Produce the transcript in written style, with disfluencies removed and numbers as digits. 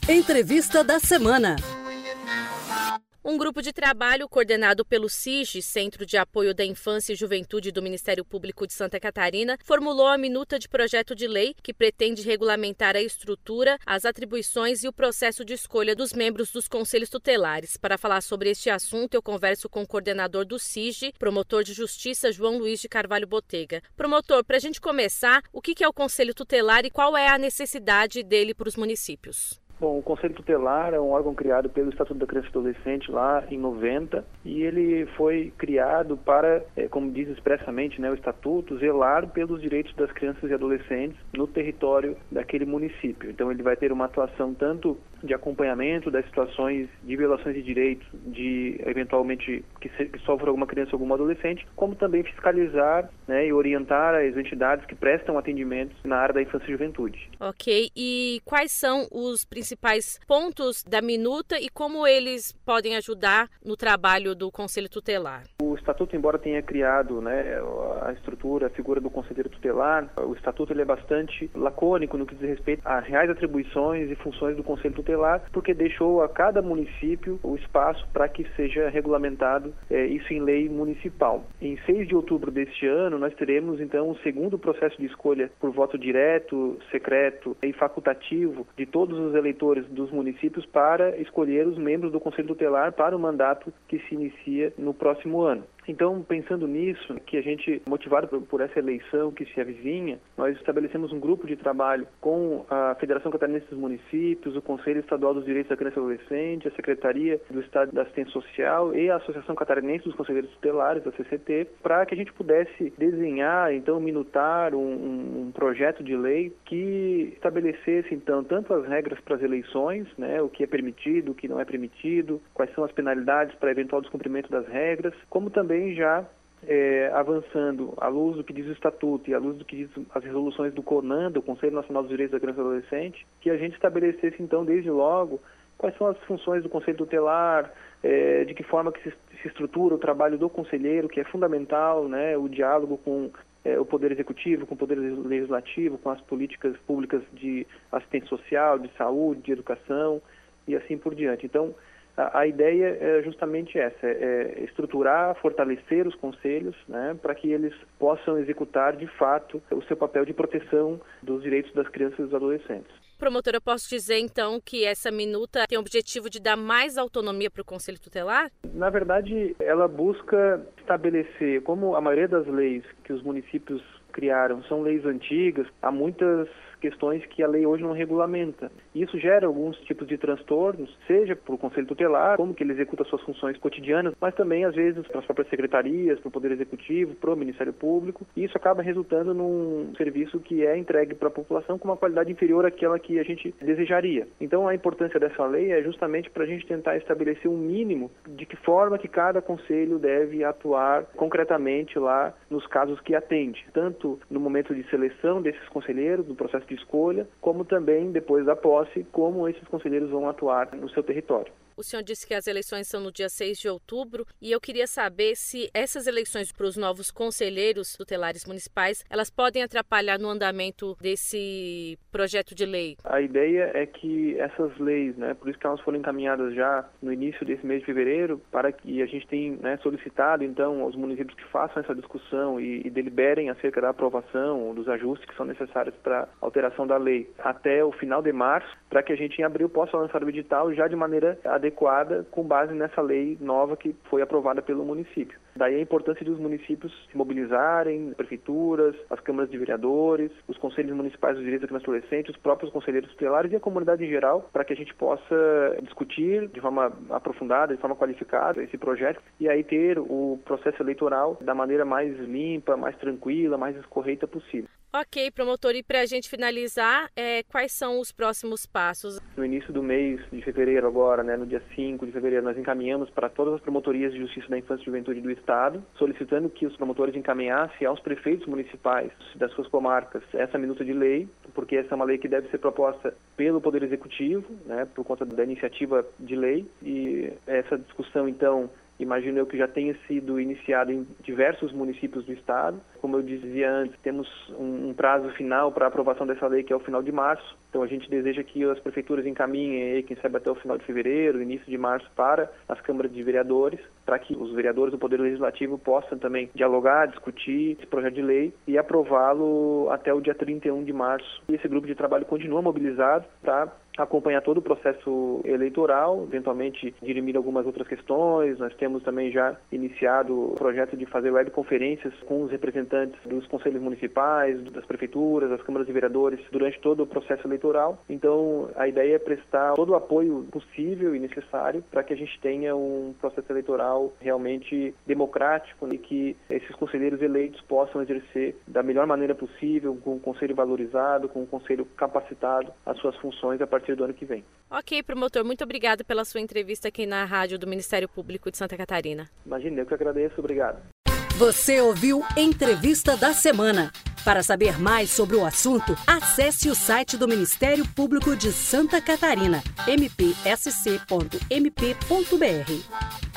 Entrevista da semana. Um grupo de trabalho coordenado pelo CIGE, Centro de Apoio da Infância e Juventude do Ministério Público de Santa Catarina, formulou a minuta de projeto de lei que pretende regulamentar a estrutura, as atribuições e o processo de escolha dos membros dos conselhos tutelares. Para falar sobre este assunto, eu converso com o coordenador do CIGE, promotor de justiça João Luiz de Carvalho Botega. Promotor, para a gente começar, o que é o conselho tutelar e qual é a necessidade dele para os municípios? Bom, o Conselho Tutelar é um órgão criado pelo Estatuto da Criança e Adolescente lá em 90 e ele foi criado para, como diz expressamente, o Estatuto, zelar pelos direitos das crianças e adolescentes no território daquele município. Então ele vai ter uma atuação tanto de acompanhamento das situações de violações de direitos, de eventualmente que sofre alguma criança ou algum adolescente, como também fiscalizar e orientar as entidades que prestam atendimentos na área da infância e juventude. Ok, e quais são os principais pontos da minuta e como eles podem ajudar no trabalho do Conselho Tutelar? O Estatuto, embora tenha criado a estrutura, a figura do Conselheiro Tutelar, o Estatuto ele é bastante lacônico no que diz respeito às reais atribuições e funções do Conselho Tutelar, porque deixou a cada município o espaço para que seja regulamentado isso em lei municipal. Em 6 de outubro deste ano, nós teremos então o segundo processo de escolha por voto direto, secreto e facultativo de todos os eleitores dos municípios para escolher os membros do Conselho Tutelar para o mandato que se inicia no próximo ano. Então, pensando nisso, que a gente, motivado por essa eleição que se avizinha, nós estabelecemos um grupo de trabalho com a Federação Catarinense dos Municípios, o Conselho Estadual dos Direitos da Criança e Adolescente, a Secretaria do Estado da Assistência Social e a Associação Catarinense dos Conselheiros Tutelares, a CCT, para que a gente pudesse desenhar, então, minutar um projeto de lei que estabelecesse, então, tanto as regras para as eleições, o que é permitido, o que não é permitido, quais são as penalidades para eventual descumprimento das regras, como também já avançando à luz do que diz o Estatuto e à luz do que diz as resoluções do CONAN, do Conselho Nacional dos Direitos da Criança e Adolescente, que a gente estabelecesse então desde logo quais são as funções do Conselho Tutelar, de que forma que se estrutura o trabalho do conselheiro, que é fundamental, o diálogo com o Poder Executivo, com o Poder Legislativo, com as políticas públicas de assistência social, de saúde, de educação e assim por diante. Então, a ideia é justamente essa, é estruturar, fortalecer os conselhos, para que eles possam executar, de fato, o seu papel de proteção dos direitos das crianças e dos adolescentes. Promotora, eu posso dizer, então, que essa minuta tem o objetivo de dar mais autonomia para o Conselho Tutelar? Na verdade, ela busca estabelecer, como a maioria das leis que os municípios criaram são leis antigas, há muitas questões que a lei hoje não regulamenta. Isso gera alguns tipos de transtornos, seja para o Conselho Tutelar, como que ele executa suas funções cotidianas, mas também, às vezes, para as próprias secretarias, para o Poder Executivo, para o Ministério Público, e isso acaba resultando num serviço que é entregue para a população com uma qualidade inferior àquela que a gente desejaria. Então, a importância dessa lei é justamente para a gente tentar estabelecer um mínimo de que forma que cada conselho deve atuar concretamente lá nos casos que atende, tanto no momento de seleção desses conselheiros, no processo de escolha, como também depois da posse, como esses conselheiros vão atuar no seu território. O senhor disse que as eleições são no dia 6 de outubro e eu queria saber se essas eleições para os novos conselheiros tutelares municipais, elas podem atrapalhar no andamento desse projeto de lei. A ideia é que essas leis, por isso que elas foram encaminhadas já no início desse mês de fevereiro, para que a gente tenha solicitado então aos municípios que façam essa discussão e deliberem acerca da aprovação, dos ajustes que são necessários para a alteração da lei até o final de março, para que a gente em abril possa lançar o edital já de maneira adequada com base nessa lei nova que foi aprovada pelo município. Daí a importância de os municípios se mobilizarem, prefeituras, as câmaras de vereadores, os conselhos municipais dos direitos da criança e adolescente, os próprios conselheiros tutelares e a comunidade em geral, para que a gente possa discutir de forma aprofundada, de forma qualificada esse projeto e aí ter o processo eleitoral da maneira mais limpa, mais tranquila, mais escorreita possível. Ok, promotor, e para a gente finalizar, quais são os próximos passos? No início do mês de fevereiro agora, no dia 5 de fevereiro, nós encaminhamos para todas as promotorias de justiça da infância e juventude do Estado, solicitando que os promotores encaminhassem aos prefeitos municipais das suas comarcas essa minuta de lei, porque essa é uma lei que deve ser proposta pelo Poder Executivo, por conta da iniciativa de lei, e essa discussão, então, imagino eu que já tenha sido iniciado em diversos municípios do Estado. Como eu dizia antes, temos um prazo final para a aprovação dessa lei, que é o final de março. Então a gente deseja que as prefeituras encaminhem aí, quem sabe até o final de fevereiro, início de março, para as câmaras de vereadores, para que os vereadores do Poder Legislativo possam também dialogar, discutir esse projeto de lei e aprová-lo até o dia 31 de março. E esse grupo de trabalho continua mobilizado para acompanhar todo o processo eleitoral, eventualmente dirimir algumas outras questões. Nós temos também já iniciado o projeto de fazer webconferências com os representantes dos conselhos municipais, das prefeituras, das câmaras de vereadores durante todo o processo eleitoral. Então, a ideia é prestar todo o apoio possível e necessário para que a gente tenha um processo eleitoral realmente democrático e que esses conselheiros eleitos possam exercer da melhor maneira possível, com um conselho valorizado, com um conselho capacitado, as suas funções a partir do ano que vem. Ok, promotor, muito obrigado pela sua entrevista aqui na rádio do Ministério Público de Santa Catarina. Imagina, eu que agradeço, obrigado. Você ouviu Entrevista da Semana. Para saber mais sobre o assunto, acesse o site do Ministério Público de Santa Catarina, mpsc.mp.br.